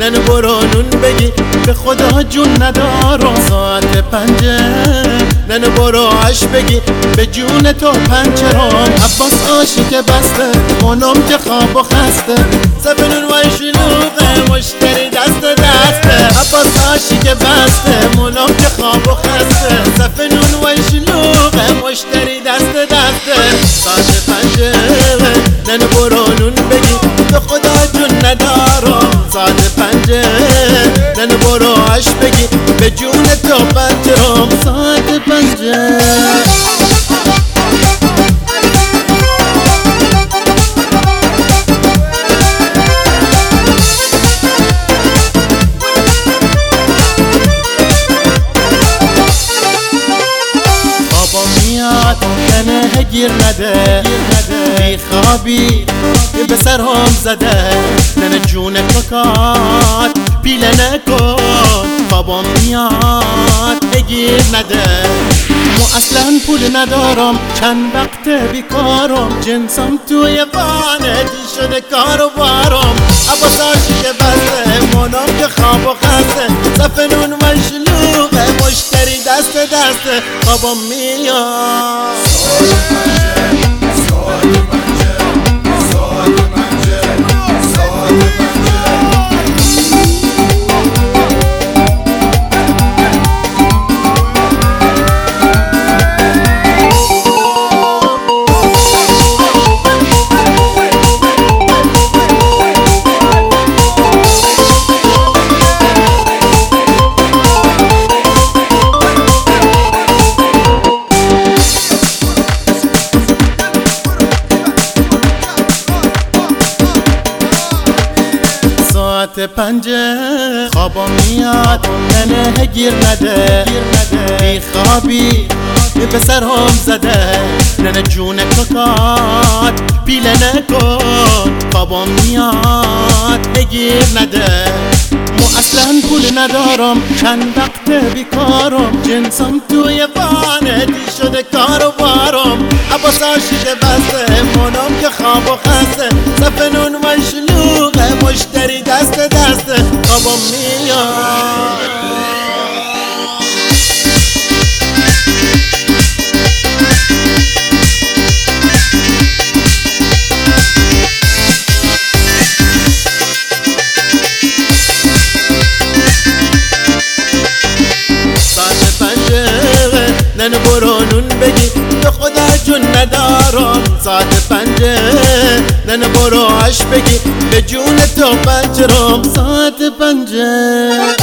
نن برو نون بگی به خدا جون ندارم. ساعت 5 نن برو عش بگی به جون تو پنجرم. عباس عاشق بسته خونم که خواب و خسته، صف نون و شلوغه مشتری دست دسته. عباس عاشق بسته مونم که خواب و خسته، صف نون و شلوغه مشتری دست دسته. ساعت 5 نن برو نون بگی به خدا جون ندارم. ساعت 5 نن برو عش بگی به جون تو پنجرم. ساعت 5 کنه گیر نده، بی خوابی به سر هم زده. ننه جون ککات پیله نکن، خوابم میاد گیر نده. مو اصلا پول ندارم، چند وقت بیکارم، جنسم توی وانتی شده کار و بارم. عباس عاشق بسته مونم که خواب و خسته، صف نون و شلوغه مشتری دست دسته. خوابم میاد ساعت 5 خوابم میاد، ننه گیر نده، بی خوابی به سر هم زده. ننه جون ککات پیله نکن، خوابم میاد گیر نده. مو اصلا پول ندارم، چند وقت بیکارم، جنسم توی وانتی شده کار و بارم. عباس عاشق بسته مونم که خواب و خسته، صف نون و شلوغه مشتری دست دسته. خوابم میاد نن برو نون بگی به خدا جون ندارم. ساعت 5 نن برو عش بگی به جون تو پنجرم. ساعت 5